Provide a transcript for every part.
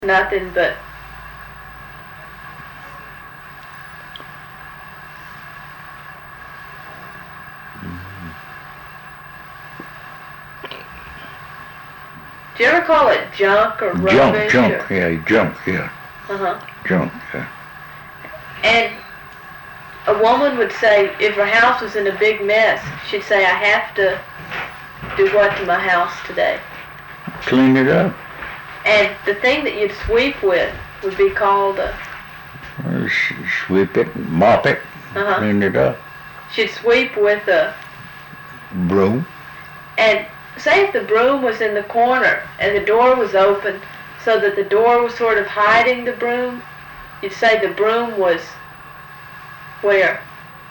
nothing but do you ever call it junk or rubbish? Junk, or? junk, yeah. Junk, yeah. And a woman would say, if her house was in a big mess, she'd say, I have to do what to my house today? Clean it up. And the thing that you'd sweep with would be called a... Sweep it, mop it, clean it up. She'd sweep with a... Broom. And say if the broom was in the corner and the door was open so that the door was sort of hiding the broom, you'd say the broom was where?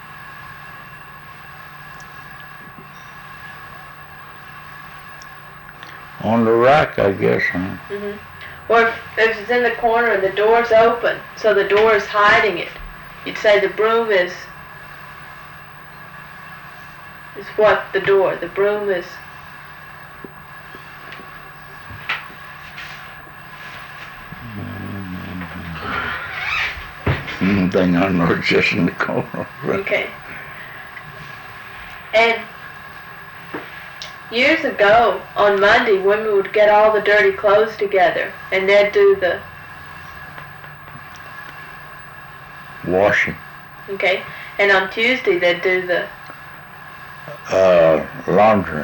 On the rack, I guess, huh? Or if it's in the corner and the door's open, so the door is hiding it, you'd say the broom is what? The door. The broom is... Thing I know, it's just in the corner. Okay. And years ago, on Monday, women would get all the dirty clothes together, and they'd do the... Washing. Okay. And on Tuesday, they'd do the... Laundering.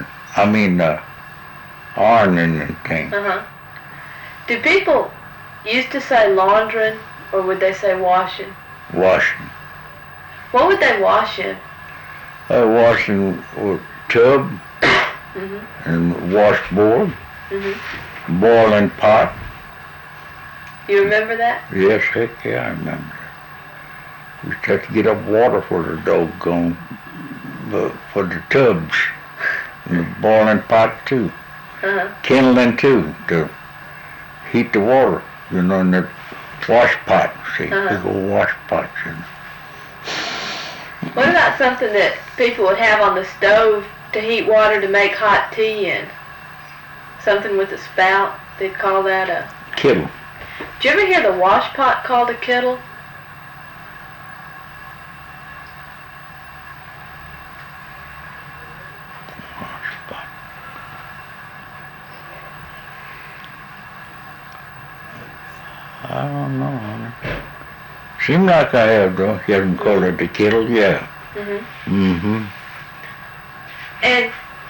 Ironing and things. Do people used to say laundering, or would they say washing? Washing. What would they wash in? Washing with tub and washboard, boiling pot. You remember that? Yes, heck yeah, I remember. We used to have to get up water for the doggone, for the tubs, and the boiling pot too. Kindling too, to heat the water, in the wash pot, see, big old wash pots. What about something that people would have on the stove to heat water to make hot tea in? Something with a spout, they'd call that a... Kettle. Did you ever hear the wash pot called a kettle? I don't know, honey. Seems like I have, though. You haven't called it the kettle, yeah. And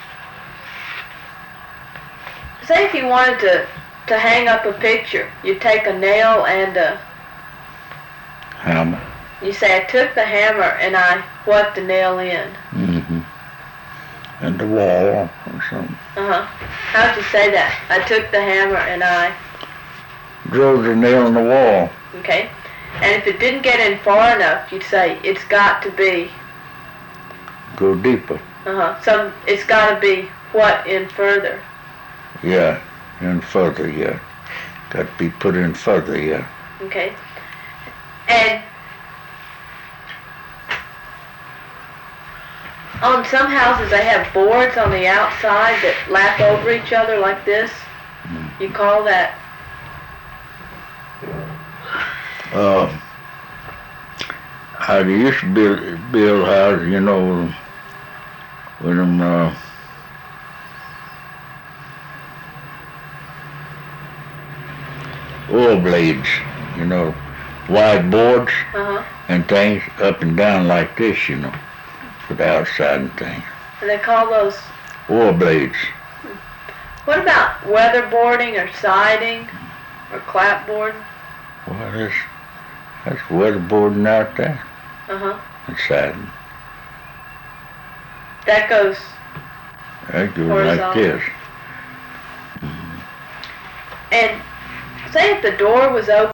say if you wanted to hang up a picture, you'd take a nail and a... Hammer. You say, I took the hammer and I what the nail in? And the wall or something. How'd you say that? I took the hammer and I... Drove the nail in the wall. Okay. And if it didn't get in far enough, you'd say, it's got to be... Go deeper. It's got to be what in further? Yeah, in further, yeah. Got to be put in further, yeah. Okay. And on some houses they have boards on the outside that lap over each other like this. You call that... How they used to build houses, with them, oil blades, wide boards and things up and down like this, for the outside and things. And they call those... Oil blades. What about weatherboarding or siding or clapboard? Well, that's weatherboarding out there. And siding. That goes like this. And say if the door was open